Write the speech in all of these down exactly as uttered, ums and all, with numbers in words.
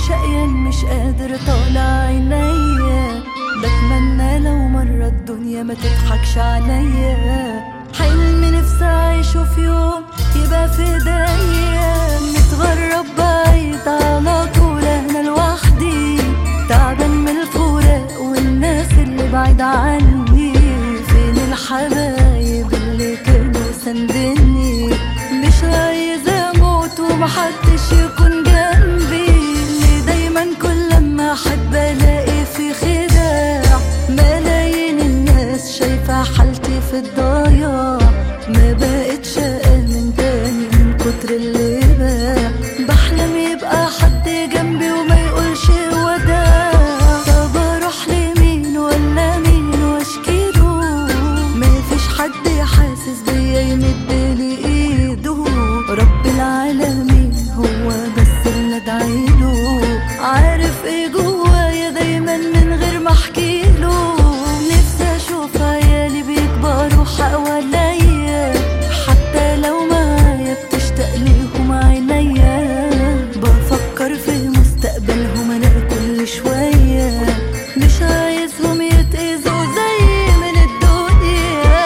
شقيان مش قادر طالع عينيا. بتمنى لو مرة الدنيا ما تضحكش عليا. حلم نفسي اعيشه في يوم يبقى في ايديا. متغرب بعيد على طول انا لوحدي، تعبان من الفراق والناس اللي بعيد عني. فين الحبايب اللي كانوا سندني؟ مش عايزة اموت ومحدش يكون جنبي. اللي دايما كل لما احب الاقي في خداع. ملايين الناس شايفة حالتي في الضياع. ما بقتش امن تاني من كتر اللي باع. بحلم يبقى حد جنبي وما يقولش وداع. طب اروح لمين ولا مين واشكيله؟ مفيش حد حاسس بيا يمدلي ايده. رب العالمين هو بس اللي ادعيله. عارف ايه جوايا دايما من غير ما احكيله. نفسي اشوف عيالي بيكبروا حواليا، حتى لو معايا بتشتاق ليهم عينيا. بفكر في مستقبلهم انا كل شويه. مش عايزهم يتأذوا زي من الدنيا.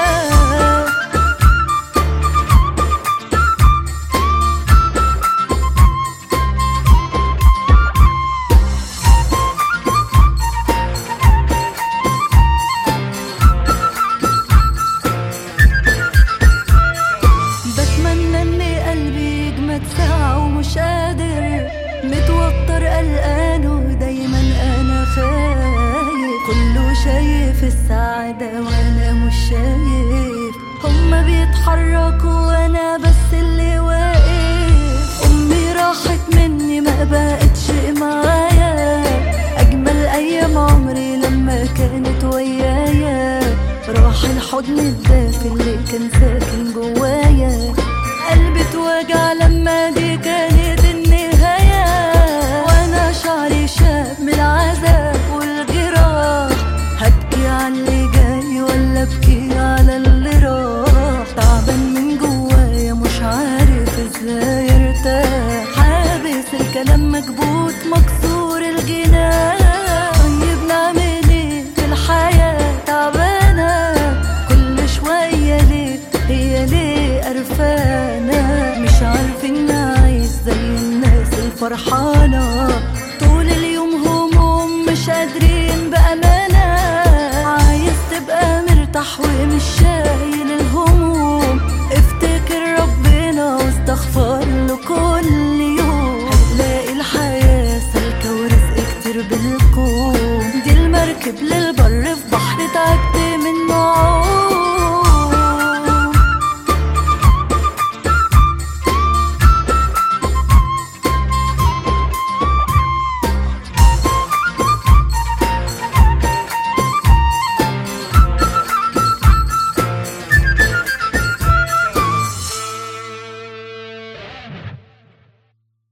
بتمنى ان قلبي يجمد ساعة ومش قادر. متوتر قلقان ودايما انا خايف. كله شايف السعادة وانا مش شايف. هما بيتحركوا وانا بس اللي واقف. امي راحت مني ما بقتش معايا. اجمل ايام عمري لما كانت ويايا. راح الحضن الدافي اللي كان ساكن جوايا. قلبي اتوجع لما دي كانت النهاية. وانا شعري شاب من العذاب والجراح. هبكي على اللي جاي ولا ابكي على اللي راح؟ تعبان من جوايا مش عارف ازاي ارتاح. حابس الكلام مكبوت مكسور الجناح. طيب نعمل ايه في الحياة تعبانة؟ كل شوية ليه هي ليه قرفانة؟ مش عارفين نعيش زي الناس الفرحانة. طول اليوم هموم مش قادرين بأمانة. عايز تبقى مرتاح ومش شايل الهموم. افتكر ربنا واستغفر له كل يوم. هتلاقي الحياة سالكة ورزق كتير بالكون. دي المركب للبر في